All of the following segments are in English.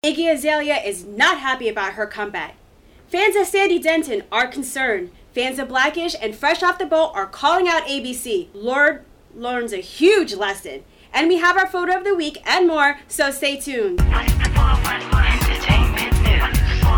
Iggy Azalea is not happy about her comeback. Fans of Sandy Denton are concerned. Fans of Blackish and Fresh Off the Boat are calling out ABC. Lorde learns a huge lesson. And we have our photo of the week and more, so stay tuned. Entertainment news.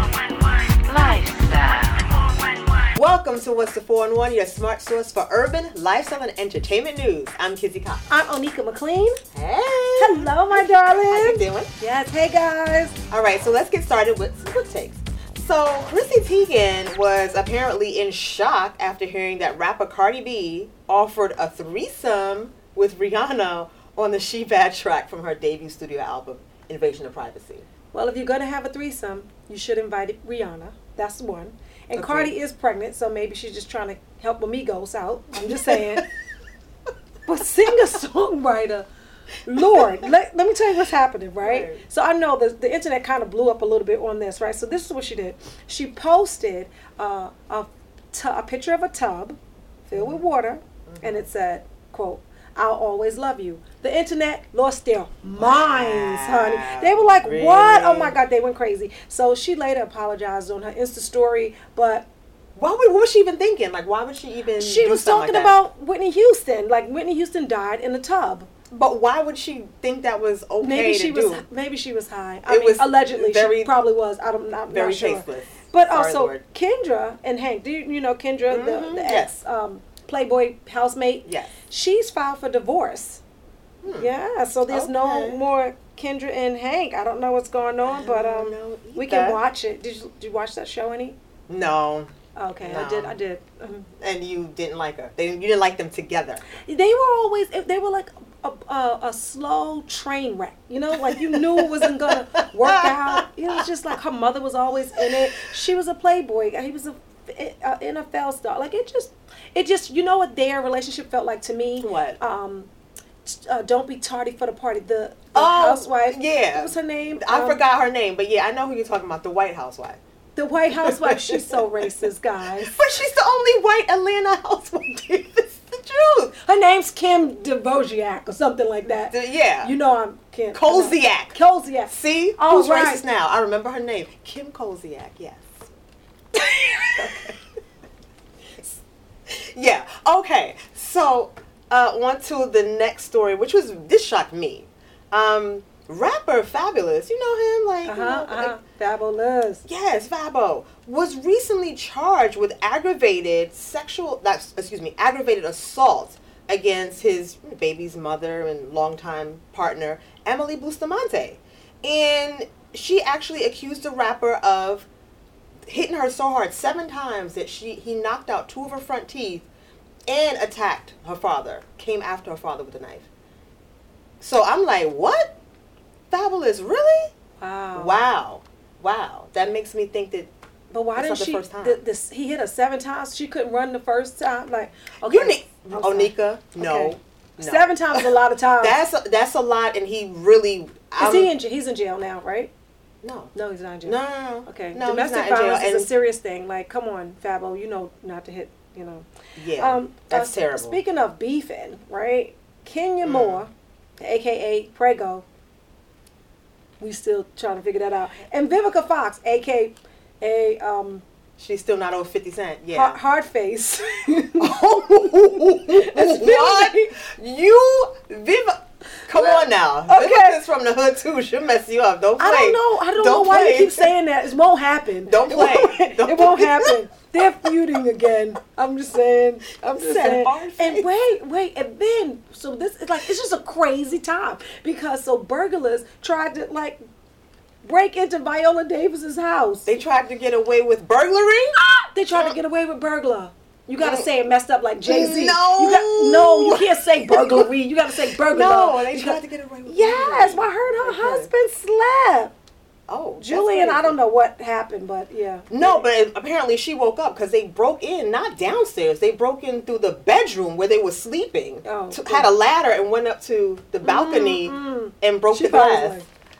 Lifestyle. Welcome to What's the 4-in-1, your smart source for urban, lifestyle, and entertainment news. I'm Kizzy Cox. I'm Onika McLean. Hey. Hello, my darling. How you doing? Yes, hey guys. All right, so let's get started with some quick takes. So, Chrissy Teigen was apparently in shock after hearing that rapper Cardi B offered a threesome with Rihanna on the She Bad track from her debut studio album, Invasion of Privacy. Well, if you're going to have a threesome, you should invite Rihanna. That's one. And Okay. Cardi is pregnant, so maybe she's just trying to help amigos out. I'm just saying. But singer-songwriter, Lorde, let me tell you what's happening, right? So I know the internet kind of blew up a little bit on this, right? So this is what she did. She posted a picture of a tub filled with water, and it said, quote, "I'll always love you." The internet lost their minds, honey. They were like, Really? what? Oh my God, they went crazy. So she later apologized on her Insta story, but What was she even thinking? Like, why would she even she do was something talking like that? about Whitney Houston. Like, Whitney Houston died in a tub. But why would she think that was okay Maybe she to do? was high. It was allegedly, very- she probably was. I'm not Very sure. tasteless. But Sorry, also, Lord. Kendra and Hank, do you know Kendra, the yes. ex Playboy housemate? Yes. She's filed for divorce. Yeah, so there's no Okay. more Kendra and Hank. I don't know what's going on, but don't know we can either. watch it. Did you watch that show any? No. Okay, No. I did. And you didn't like her. You didn't like them together. They were like a slow train wreck. You know, like you knew it wasn't gonna work out. It was just like her mother was always in it. She was a Playboy. He was a NFL star. Like it just you know what their relationship felt like to me. What? Don't be tardy for the party. The housewife. Yeah. What was her name? I forgot her name, but yeah, I know who you're talking about. The White Housewife. The White Housewife. She's so racist, guys. But she's the only white Atlanta housewife. It's the truth. Her name's Kim Dvorak or something like that. Yeah. You know I'm Kim. Koziak. Koziak. See? Oh, Who's right. racist now? I remember her name. Kim Koziak, yes. Okay. Yeah. Okay. So, on to the next story, this shocked me. Rapper Fabulous, you know him? Like, Fabulous. Yes, Fabo was recently charged with aggravated assault against his baby's mother and longtime partner, Emily Bustamante. And she actually accused the rapper of hitting her so hard 7 times that he knocked out 2 of her front teeth and attacked her father, came after her father with a knife. So I'm like, what? Fabulous, really? Wow. Wow. That makes me think that. But why That's didn't not she? the first time. He hit her 7 times. She couldn't run the first time. Like, okay. Onika, no. Okay. No. 7 times is a lot of times. That's a lot, and he really. He's in jail now, right? No. No, he's not in jail. No. Okay. No, Domestic he's not in jail. violence is And a serious thing. Like, come on, Fabo, you know not to hit. You know. yeah, that's terrible. Speaking of beefing, right? Kenya Moore, aka Prego. We still trying to figure that out. And Vivica Fox, aka She's still not over 50 Cent. Yeah. hard face. What? Come on now. Okay. Vivica's from the hood too. She'll mess you up. Don't play. I don't know why you keep saying that. It won't happen. Don't play. It won't happen. They're feuding again. I'm just saying. And wait, and then so this is like it's just a crazy time because burglars tried to like break into Viola Davis's house. They tried to get away with burglary? They tried to get away with burglar. You gotta say it messed up like Jay-Z. No. You can't say burglary. You gotta say burglar. No, they tried to get away with Yes, burglary. I heard her husband slept. Oh, that's Julian, I crazy. don't know what happened, but yeah. No, but apparently she woke up because they broke in, not downstairs. They broke in through the bedroom where they were sleeping. Oh, Had a ladder and went up to the balcony and broke the glass.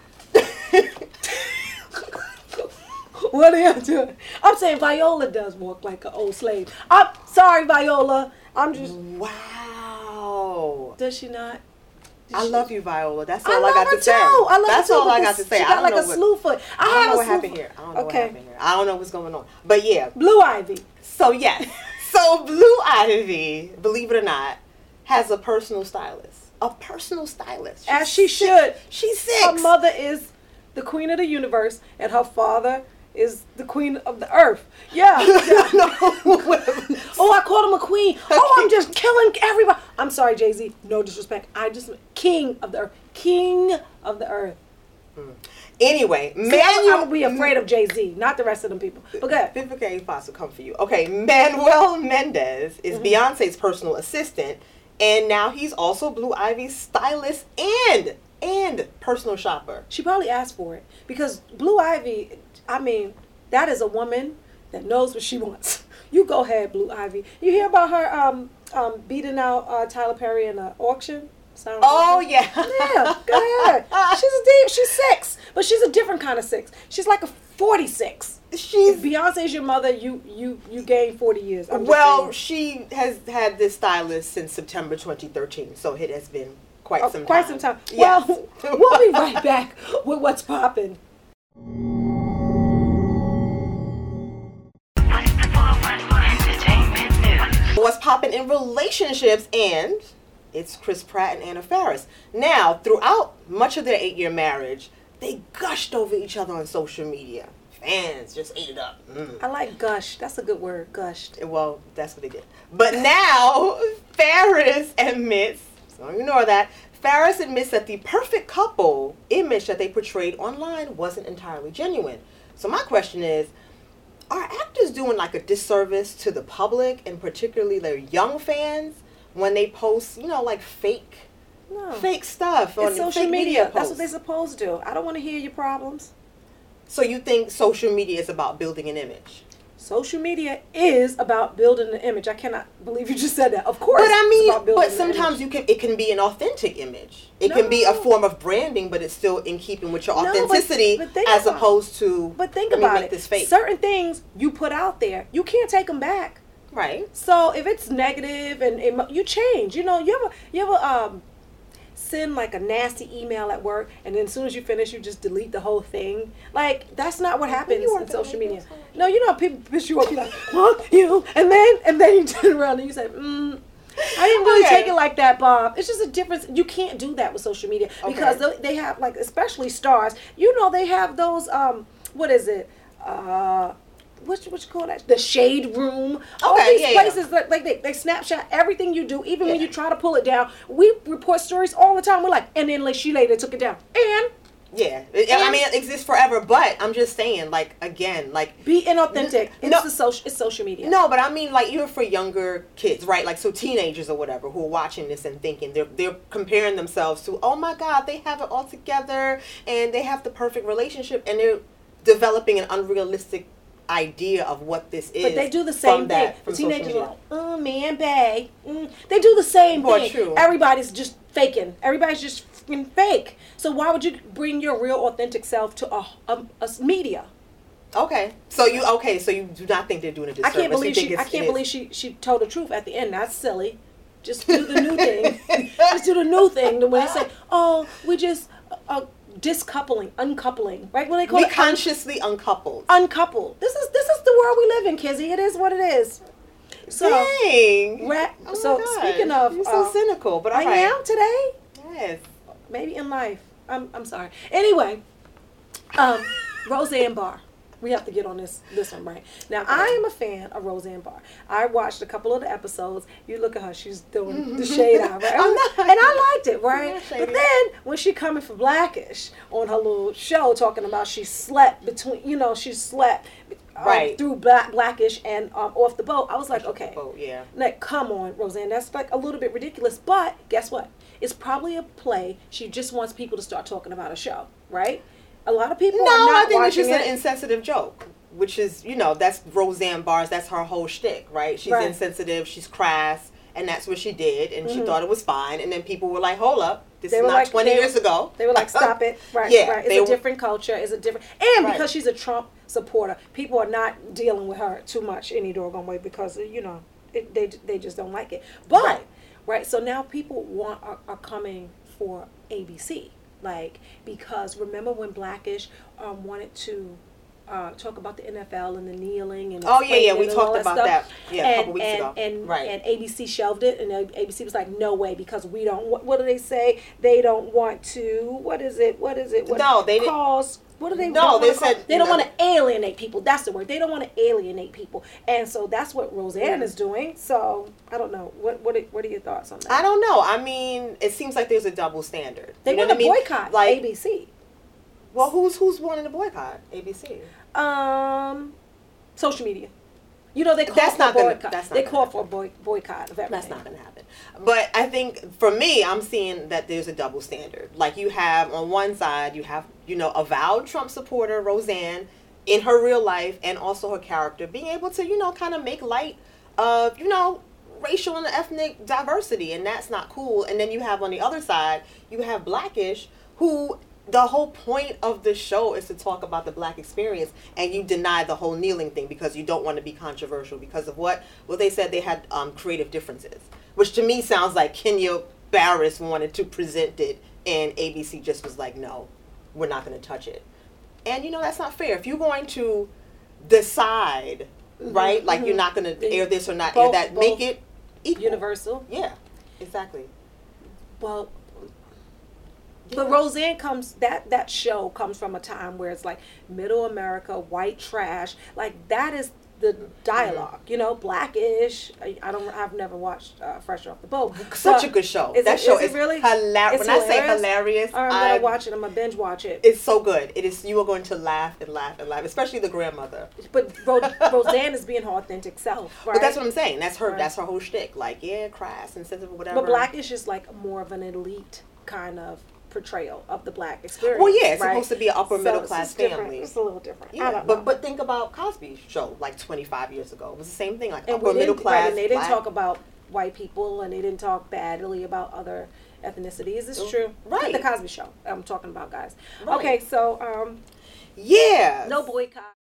What are you doing? I'm saying Viola does walk like an old slave. I'm sorry, Viola. I'm just. Wow. Does she not? I love you, Viola. That's I all I love got her to say. too. I love That's her too, all but I got to say. She I got don't like know a what, slew foot. I don't know what happened here. I don't know what happened here. I don't know what's going on. But yeah. Blue Ivy. So yes. So Blue Ivy, believe it or not, has a personal stylist. A personal stylist. As she should. She's 6. Her mother is the queen of the universe, and her father is the queen of the earth. Yeah. Oh, I called him a queen. Oh, I'm just killing everybody. I'm sorry, Jay-Z. No disrespect. I just king of the earth. King of the earth. Anyway, I would be afraid of Jay-Z, not the rest of them people. But go ahead. Vivica Fox will come for you. Okay, Manuel Mendez is Beyonce's personal assistant, and now he's also Blue Ivy's stylist and personal shopper. She probably asked for it because Blue Ivy, I mean, that is a woman that knows what she wants. You go ahead, Blue Ivy. You hear about her beating out Tyler Perry in an auction? Yeah. Yeah, go ahead. She's 6, but she's a different kind of 6. She's like a 46. If Beyonce's your mother, you gained 40 years. She has had this stylist since September 2013, so it has been quite some time. Yes. Well, we'll be right back with what's popping. What's popping in relationships, and it's Chris Pratt and Anna Faris. Now, throughout much of their 8-year marriage, they gushed over each other on social media. Fans just ate it up. I like gush. That's a good word, gushed. Well, that's what they did. But now, Faris admits, so don't ignore that, Faris admits that the perfect couple image that they portrayed online wasn't entirely genuine. So my question is, are actors doing like a disservice to the public, and particularly their young fans, when they post, like fake stuff on social media? That's what they're supposed to do. I don't want to hear your problems. So you think social media is about building an image? Social media is about building an image. I cannot believe you just said that. Of course, but sometimes it can be an authentic image. It can be a form of branding, but it's still in keeping with your authenticity, as opposed to. But think about it. Certain things you put out there, you can't take them back. Right. So if it's negative and you change, you ever send like a nasty email at work, and then as soon as you finish, you just delete the whole thing. Like, that's not what happens in social media. No, people piss you off. You're like, fuck you, and then you turn around and you say, I didn't really take it like that, Bob. It's just a difference. You can't do that with social media because they have, like, especially stars. They have those what is it? What you call that? The shade room. All these places that they snapshot everything you do, even when you try to pull it down. We report stories all the time. We're like, and then she later took it down. It exists forever. But I'm just saying, be inauthentic. It's social media. No, but I mean, even for younger kids, right? Like, so teenagers or whatever who are watching this and thinking they're comparing themselves to, oh my God, they have it all together and they have the perfect relationship, and they're developing an unrealistic idea of what this is. But they do the same thing. The teenagers are like, oh man, bae. They do the same thing. True. Everybody's just faking. Everybody's just freaking fake. So why would you bring your real authentic self to a media? Okay. So you do not think they're doing a disservice? I can't believe she told the truth at the end. That's silly. Just do the new thing. Just do the new thing. When they say, oh, we just uncoupling, right? What do they call it? Consciously uncoupled. Uncoupled. This is the world we live in, Kizzy. It is what it is. So, dang. Speaking of, you're so cynical, but I am today. Yes. Maybe in life. I'm sorry. Anyway, Roseanne Barr. We have to get on this one right now. I am a fan of Roseanne Barr. I watched a couple of the episodes. You look at her; she's doing the shade eye, right? And I liked it, right? But then when she coming for Blackish on her little show, talking about she slept through Blackish and off the boat, I was like, okay, like, come on, Roseanne, that's like a little bit ridiculous. But guess what? It's probably a play. She just wants people to start talking about a show, right? A lot of people are not watching it. I think it's just an insensitive joke, which is, that's Roseanne Barr's, that's her whole shtick, right? She's insensitive, she's crass, and that's what she did, and she thought it was fine, and then people were like, hold up, this is not 20 years ago. They were like, stop it. Right, right. It's a different culture, and because she's a Trump supporter, people are not dealing with her too much any doggone way because, they just don't like it. But, right, so now people are coming for ABC. Like, because remember when Blackish wanted to talk about the NFL and the kneeling and we talked about that a couple weeks ago. And ABC shelved it, and ABC was like, no way, because we don't. What do they say? They don't want to. What is it? No, they didn't. What do they? No, they said they don't want to alienate people. That's the word. They don't want to alienate people, and so that's what Roseanne is doing. So I don't know. What are your thoughts on that? I don't know. I mean, it seems like there's a double standard. They want to boycott ABC. Well, who's wanting to boycott ABC? Social media. You know, they call for a boycott. They call for a boycott of everything. That's not going to happen. But I think, for me, I'm seeing that there's a double standard. Like, you have, on one side, you have, avowed Trump supporter, Roseanne, in her real life, and also her character, being able to, kind of make light of, racial and ethnic diversity, and that's not cool. And then you have, on the other side, you have Blackish, who... the whole point of the show is to talk about the Black experience, and you deny the whole kneeling thing because you don't want to be controversial because of what? Well, they said they had creative differences, which to me sounds like Kenya Barris wanted to present it, and ABC just was like, no, we're not going to touch it. And, that's not fair. If you're going to decide, right, like you're not going to air this or not air that, make it equal. Universal. Yeah, exactly. Well... But Roseanne that show comes from a time where it's like middle America, white trash, like that is the dialogue, Blackish. I've never watched Fresh Off the Boat. Such a good show. That show is really hilarious. When I say hilarious, I'm gonna watch it. I'm gonna binge watch it. It's so good. It is. You are going to laugh and laugh and laugh, especially the grandmother. But Roseanne is being her authentic self, right? But that's what I'm saying. That's her. Right. That's her whole shtick. Like, crass and sensitive, whatever. But Blackish is like more of an elite kind of portrayal of the Black experience. Well, yeah, it's right? supposed to be an upper middle class family. It's a little different. Yeah, I don't know. But think about Cosby's show like 25 years ago. It was the same thing, like and upper middle class. Right, and they didn't talk about white people, and they didn't talk badly about other ethnicities. It's true. Right. The Cosby Show. I'm talking about, guys. Right. Okay, so yeah. No boycott.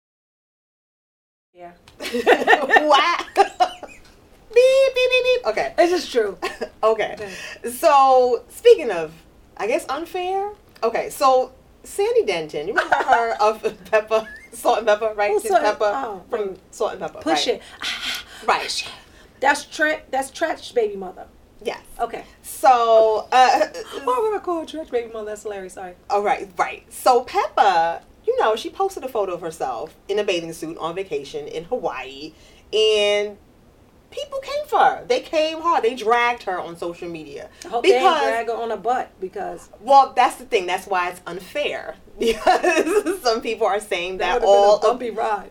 Yeah. What? Beep, beep, beep, beep. Okay. This is true. Okay. So, speaking of, I guess, unfair. Okay, so Sandy Denton, you remember her of Pepper, Salt and Pepper, right? She's Pepper from Salt and Pepper. Push right? It. Right. Push it. That's Tretch's baby mother. Yes. Okay. So, why would I call her Tretch baby mother? That's hilarious. Sorry. All right. So Peppa, she posted a photo of herself in a bathing suit on vacation in Hawaii, and people came for her. They came hard. They dragged her on social media. I hope they didn't drag her on a butt because... Well, that's the thing. That's why it's unfair. Because some people are saying that all... Been a bumpy ride.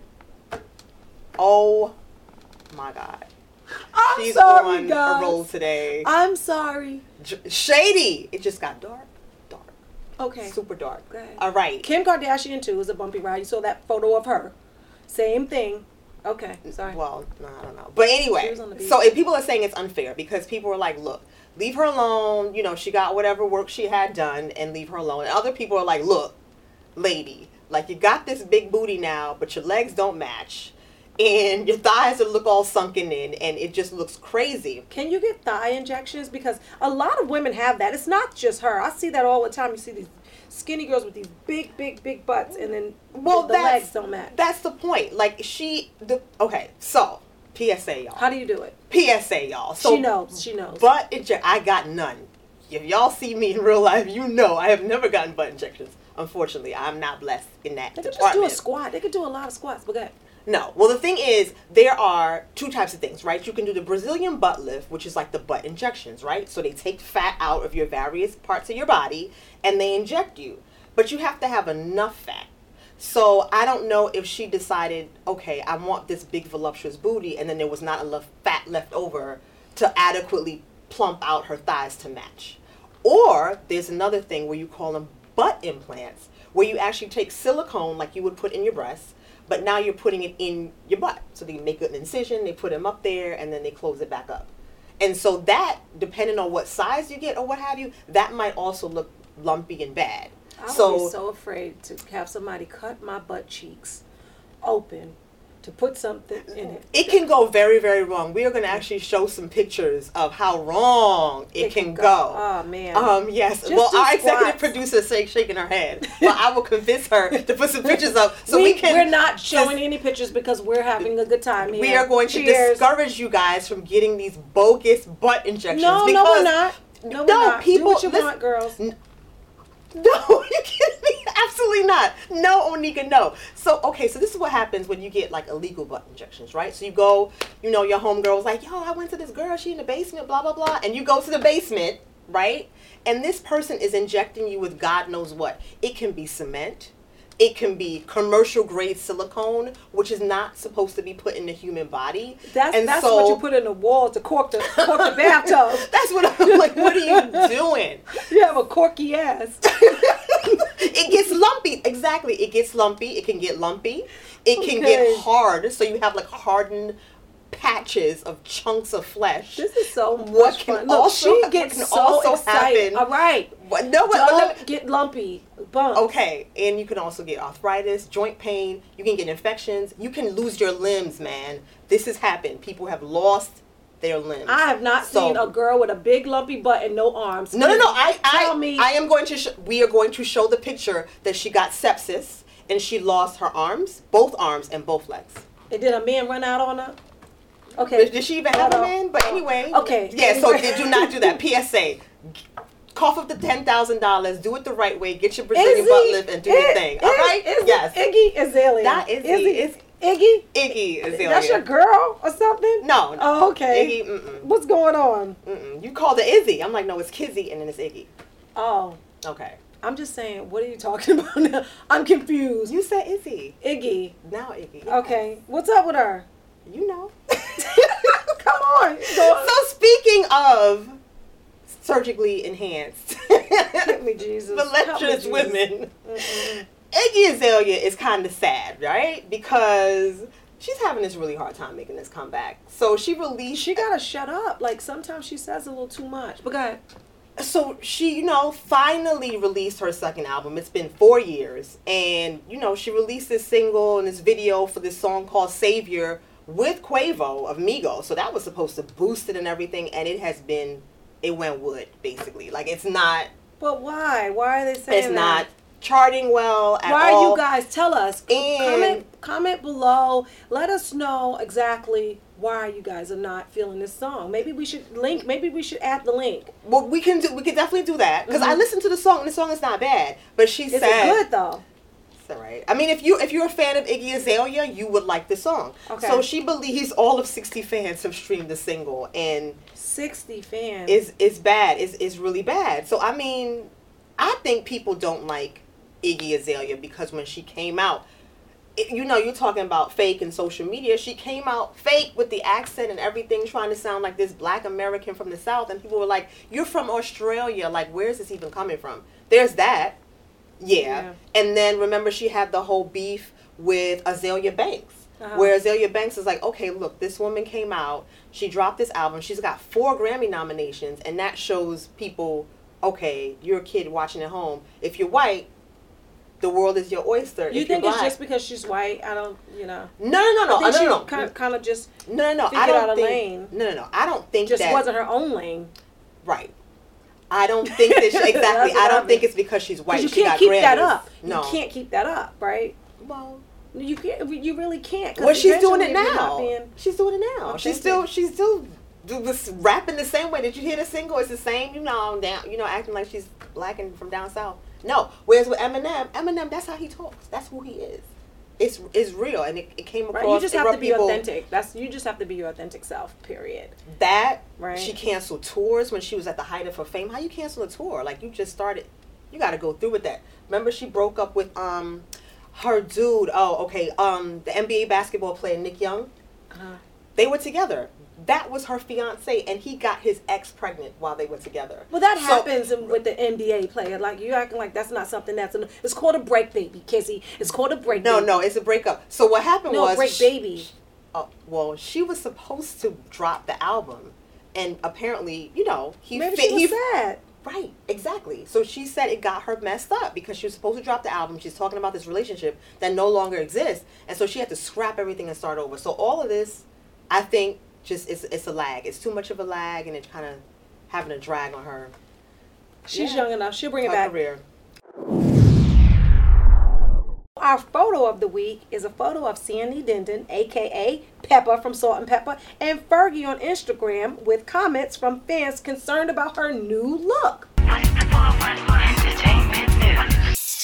Oh, my God. She's sorry, on guys. a roll today. I'm sorry. Shady. It just got dark. Okay. Super dark. Okay. All right. Kim Kardashian, too, is a bumpy ride. You saw that photo of her. Same thing. Okay, sorry. Well, no, I don't know. But anyway, so if people are saying it's unfair because people are like, look, leave her alone. She got whatever work she had done and leave her alone. And other people are like, look, lady, like you got this big booty now, but your legs don't match. And your thighs look all sunken in, and it just looks crazy. Can you get thigh injections? Because a lot of women have that. It's not just her. I see that all the time. You see these skinny girls with these big, big, big butts, and then the legs don't match. That's the point. Like, okay, so, PSA, y'all. How do you do it? PSA, y'all. So, she knows. Butt injection, I got none. If y'all see me in real life, I have never gotten butt injections. Unfortunately, I'm not blessed in that department. They could just do a squat. They could do a lot of squats, but go ahead. No. Well, the thing is, there are two types of things, right? You can do the Brazilian butt lift, which is like the butt injections, right? So they take fat out of your various parts of your body, and they inject you. But you have to have enough fat. So I don't know if she decided, okay, I want this big voluptuous booty, and then there was not enough fat left over to adequately plump out her thighs to match. Or there's another thing where you call them butt implants, where you actually take silicone like you would put in your breasts, but now you're putting it in your butt. So they make an incision, they put them up there, and then they close it back up. And so that, depending on what size you get or what have you, that might also look lumpy and bad. I would be so afraid to have somebody cut my butt cheeks open to put something in it. It can go very, very wrong. We are going to actually show some pictures of how wrong it can go. Oh, man. Yes. Just well, do our executive squats. producer is shaking her head. But I will convince her to put some pictures up so we can. We're not showing any pictures because we're having a good time here. We are going to Cheers. discourage you guys from getting these bogus butt injections. No, because we're not. No, we're not. people, Do what you listen- want, girls. No, you kidding me? Absolutely not. No, Onika, no. So, okay, so this is what happens when you get, like, illegal butt injections, right? So you go, you know, your homegirl was like, yo, I went to this girl, she in the basement, blah, blah, blah. And you go to the basement, right? And this person is injecting you with God knows what. It can be cement. It can be commercial grade silicone, which is not supposed to be put in the human body. That's what you put in the wall to cork the bathtub. That's what I'm like, what are you doing? You have a corky ass. It gets lumpy. Exactly. It gets lumpy. It can get lumpy. It can get hard. So you have like hardened patches of chunks of flesh. This is so What much can fun. Look, also- she what gets can so also excited. happen- All right. Don't get lumpy. Bumps. Okay, and you can also get arthritis, joint pain. You can get infections. You can lose your limbs, man. This has happened. People have lost their limbs. I have not seen a girl with a big lumpy butt and no arms. No. Tell me. I am going to. We are going to show the picture that she got sepsis and she lost her arms, both arms and both legs. And did a man run out on her? Okay. Did she even have a man? But anyway. Okay. Yeah. So do not do that. PSA. Cough up the $10,000. Do it the right way. Get your Brazilian butt lift and do your thing. All right. Yes. Iggy Azalea. That is It's Iggy. Iggy Azalea. That's your girl or something? No. Oh, okay. Iggy. What's going on? You called it Izzy. I'm like, no, it's Kizzy, and then it's Iggy. Oh. Okay. I'm just saying, what are you talking about now? I'm confused. You said Izzy. Iggy. Now Iggy. Okay. What's up with her? You know. Come on. So speaking of surgically enhanced, Help me, Jesus. voluptuous Help me, Jesus. women, Iggy Azalea is kind of sad, right? Because she's having this really hard time making this comeback. So she released. She gotta shut up. Like sometimes she says a little too much. But go ahead. So she, finally released her second album. It's been 4 years. And, she released this single and this video for this song called Savior with Quavo of Migos. So that was supposed to boost it and everything. And it went wood, basically. Like, it's not. But why? Why are they saying It's not charting well at all. Why are you guys? Tell us. And Comment below. Let us know exactly why you guys are not feeling this song. Maybe we should link. Maybe we should add the link. Well, we can definitely do that because I listened to the song and the song is not bad. But she Is said, it good though? It's all right. I mean, if you're a fan of Iggy Azalea, you would like the song. Okay. So she believes all of 60 fans have streamed the single, and 60 fans is bad. Is really bad. So I mean, I think people don't like Iggy Azalea because when she came out, you're talking about fake and social media. She came out fake with the accent and everything, trying to sound like this black American from the South. And people were like, you're from Australia. Like, where's this even coming from? There's that. Yeah. And then remember she had the whole beef with Azalea Banks. Where Azalea Banks is like, okay, look, this woman came out. She dropped this album. She's got 4 Grammy nominations. And that shows people, okay, you're a kid watching at home. If you're white, the world is your oyster. You if think you're it's black, just because she's white? I don't, No. I think No. Kind of just No. I figured don't out a think. lane. No. I don't think just that wasn't her own lane. right. I don't think that exactly. I don't think it's because she's white. You she can't got keep Grammys. that up. No. You can't keep that up, right? Well, you can't. You really can't. 'Cause well, she's doing it eventually if you're not now. being She's doing it now. She's still rapping the same way. Did you hear the single? It's the same. Acting like she's black and from down south. No. Whereas with Eminem, that's how he talks. That's who he is. It's real, and it came across. Right. You just have to be people, authentic. You just have to be your authentic self. Period. That right. She canceled tours when she was at the height of her fame. How you cancel a tour? Like, you just started. You got to go through with that. Remember, she broke up with her dude. Oh, okay. The NBA basketball player Nick Young. They were together. That was her fiance, and he got his ex pregnant while they were together. Well, that happens with the NBA player. Like, you acting like that's not something it's called a break, baby, Kizzy. It's called a break. No, baby. no, it's a breakup. So what happened was break, baby. Well, she was supposed to drop the album, and apparently, maybe she was sad. Right, exactly. So she said it got her messed up because she was supposed to drop the album. She's talking about this relationship that no longer exists. And so she had to scrap everything and start over. So all of this, I think, just it's a lag. It's too much of a lag, and it's kind of having a drag on her. She's young enough. She'll bring it back. Career. Our photo of the week is a photo of Sandy Denton, a.k.a. Peppa from Salt and Pepper, and Fergie on Instagram with comments from fans concerned about her new look. What's the 411 Entertainment News?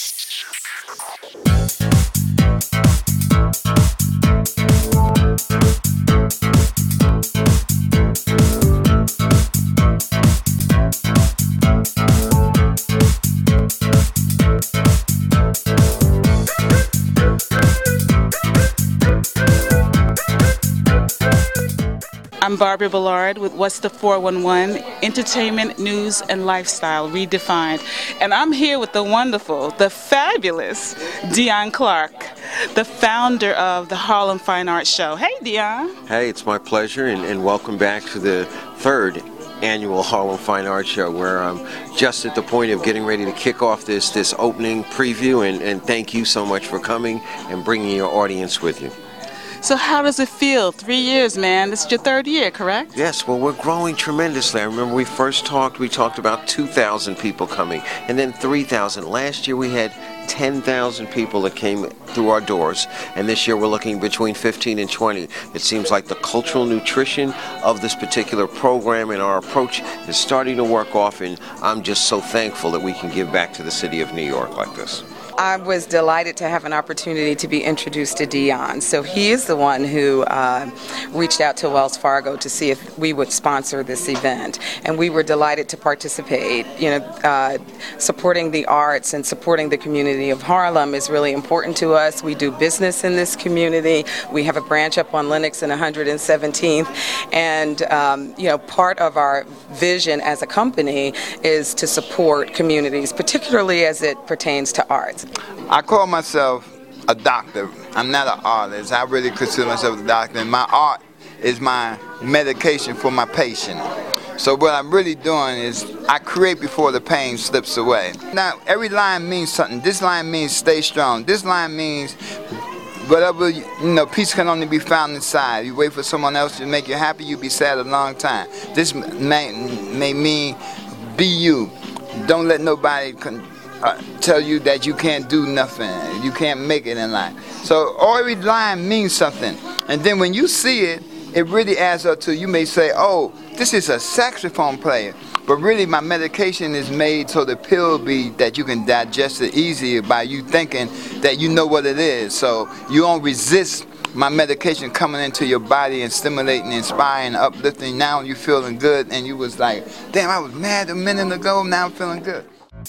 I'm Barbara Ballard with What's the 411, Entertainment, News, and Lifestyle Redefined. And I'm here with the wonderful, the fabulous Dion Clark, the founder of the Harlem Fine Arts Show. Hey, Dion. Hey, it's my pleasure, and welcome back to the third annual Harlem Fine Arts Show, where I'm just at the point of getting ready to kick off this opening preview, and thank you so much for coming and bringing your audience with you. So how does it feel? 3 years, man. This is your third year, correct? Yes, well, we're growing tremendously. I remember we talked about 2,000 people coming, and then 3,000. Last year we had 10,000 people that came through our doors, and this year we're looking between 15 and 20. It seems like the cultural nutrition of this particular program and our approach is starting to work off, and I'm just so thankful that we can give back to the city of New York like this. I was delighted to have an opportunity to be introduced to Dion. So he is the one who reached out to Wells Fargo to see if we would sponsor this event. And we were delighted to participate. Supporting the arts and supporting the community of Harlem is really important to us. We do business in this community. We have a branch up on Lenox and 117th. And, part of our vision as a company is to support communities, particularly as it pertains to arts. I call myself a doctor. I'm not an artist. I really consider myself a doctor. And my art is my medication for my patient. So what I'm really doing is I create before the pain slips away. Now, every line means something. This line means stay strong. This line means whatever, peace can only be found inside. You wait for someone else to make you happy, you'll be sad a long time. This may mean be you. Don't let nobody tell you that you can't do nothing, you can't make it in life. So every line means something, and then when you see it, it really adds up to, you may say, oh, this is a saxophone player, but really my medication is made so the pill be that you can digest it easier by you thinking that you know what it is, so you don't resist my medication coming into your body and stimulating, inspiring, uplifting. Now you're feeling good, and you was like, damn, I was mad a minute ago, now I'm feeling good.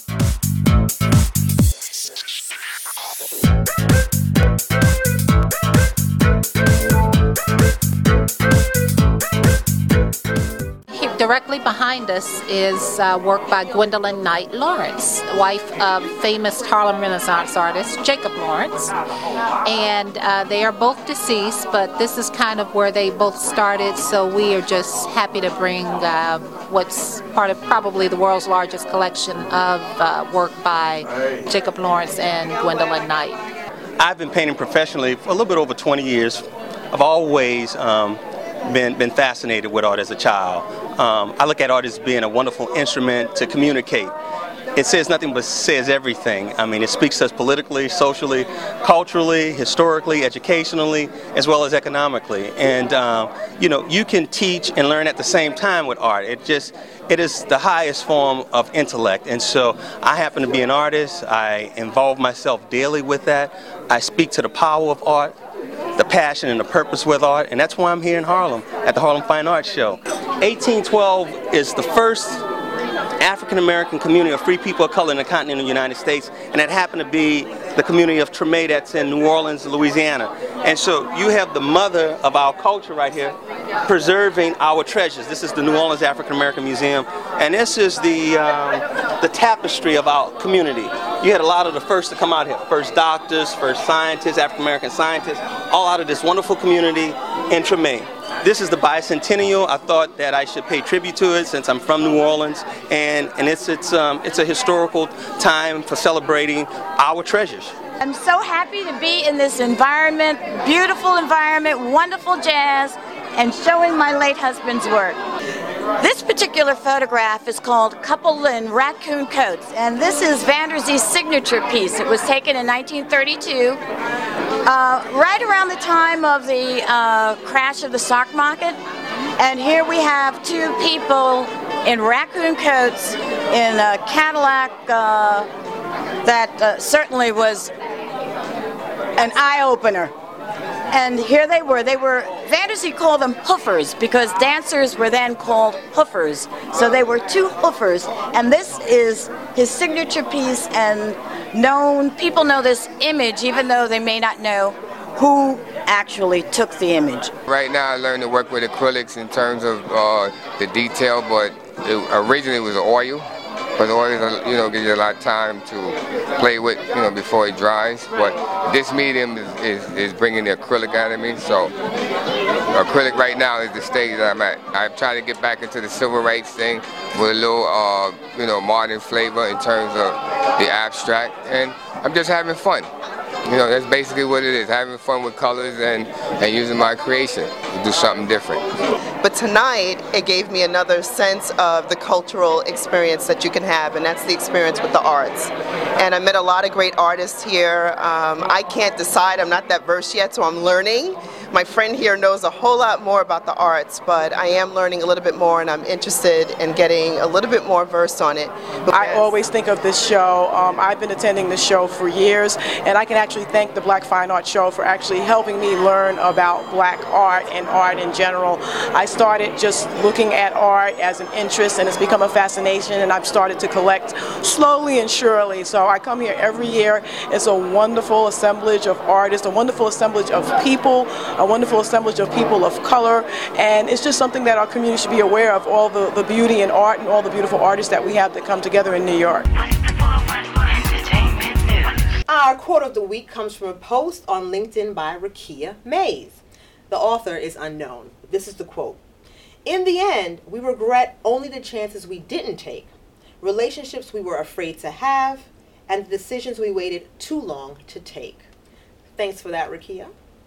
Directly behind us is work by Gwendolyn Knight Lawrence, wife of famous Harlem Renaissance artist Jacob Lawrence. And they are both deceased, but this is kind of where they both started, so we are just happy to bring what's part of probably the world's largest collection of work by Jacob Lawrence and Gwendolyn Knight. I've been painting professionally for a little bit over 20 years. I've always been fascinated with art as a child. I look at art as being a wonderful instrument to communicate. It says nothing but says everything. I mean, it speaks to us politically, socially, culturally, historically, educationally, as well as economically. And, you can teach and learn at the same time with art. It is the highest form of intellect. And so I happen to be an artist. I involve myself daily with that. I speak to the power of art, the passion and the purpose with art, and that's why I'm here in Harlem at the Harlem Fine Arts Show. 1812 is the first African-American community of free people of color in the continental United States, and it happened to be the community of Treme that's in New Orleans, Louisiana. And so you have the mother of our culture right here preserving our treasures. This is the New Orleans African-American Museum, and this is the tapestry of our community. you had a lot of the first to come out here. First doctors, first scientists, African-American scientists, all out of this wonderful community in Tremaine. This is the bicentennial. I thought that I should pay tribute to it since I'm from New Orleans, and it's a historical time for celebrating our treasures. I'm so happy to be in this environment, beautiful environment, wonderful jazz, and showing my late husband's work. This particular photograph is called Couple in Raccoon Coats, and this is Vanderzee's signature piece. It was taken in 1932, right around the time of the crash of the stock market. And here we have two people in raccoon coats in a Cadillac that certainly was an eye-opener. And here they were. Vanderzee called them hoofers because dancers were then called hoofers. So they were two hoofers. And this is his signature piece, and people know this image even though they may not know who actually took the image. Right now I learned to work with acrylics in terms of the detail, but originally it was oil. But oil, gives you a lot of time to play with, before it dries. But this medium is bringing the acrylic out of me. So acrylic right now is the stage that I'm at. I'm trying to get back into the civil rights thing with a little, modern flavor in terms of the abstract, and I'm just having fun. That's basically what it is, having fun with colors and using my creation to do something different. But tonight, it gave me another sense of the cultural experience that you can have, and that's the experience with the arts. And I met a lot of great artists here. I can't decide, I'm not that versed yet, so I'm learning. My friend here knows a whole lot more about the arts, but I am learning a little bit more, and I'm interested in getting a little bit more versed on it. I always think of this show. I've been attending this show for years, and I can actually thank the Black Fine Art Show for actually helping me learn about black art and art in general. I started just looking at art as an interest, and it's become a fascination, and I've started to collect slowly and surely. So I come here every year. It's a wonderful assemblage of artists, a wonderful assemblage of people, a wonderful assemblage of people of color, and it's just something that our community should be aware of, all the beauty in art and all the beautiful artists that we have that come together in New York. Our quote of the week comes from a post on LinkedIn by Rakia Mays. The author is unknown. This is the quote. "In the end, we regret only the chances we didn't take, relationships we were afraid to have, and the decisions we waited too long to take." Thanks for that, Rakia.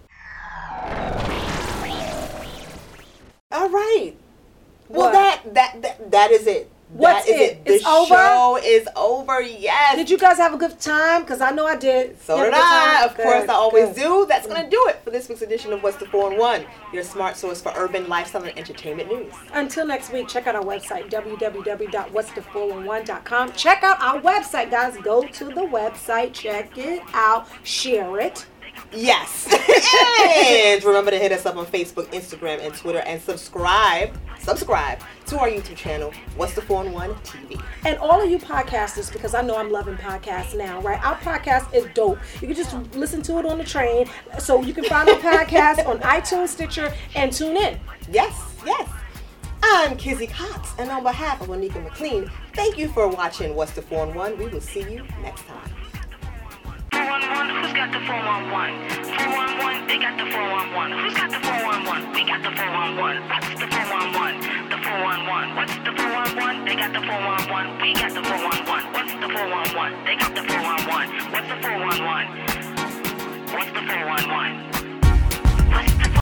All right. Well, that is it. What's that is it? It's the over? show is over, yes. Did you guys have a good time? Because I know I did. So did I. Of course, I always do. That's going to do it for this week's edition of What's the 4-in-1, your smart source for urban, lifestyle, and entertainment news. Until next week, check out our website, www.whatsthe411.com. Check out our website, guys. Go to the website, check it out, share it. Yes. And remember to hit us up on Facebook, Instagram, and Twitter, and subscribe to our YouTube channel, What's the 4-in-1 TV. And all of you podcasters, because I know I'm loving podcasts now, right? Our podcast is dope. You can just listen to it on the train. So you can find our podcast on iTunes, Stitcher, and tune in. Yes. I'm Kizzy Cox, and on behalf of Onika McLean, thank you for watching What's the 4-in-1. We will see you next time. 411, who's got the 411? 411, they got the 411. Who's got the 411? We got the 411. What's the 411? The 411. What's the 411? They got the 411. We got the 411. What's the 411? They got the 411. What's the 411? What's the 411?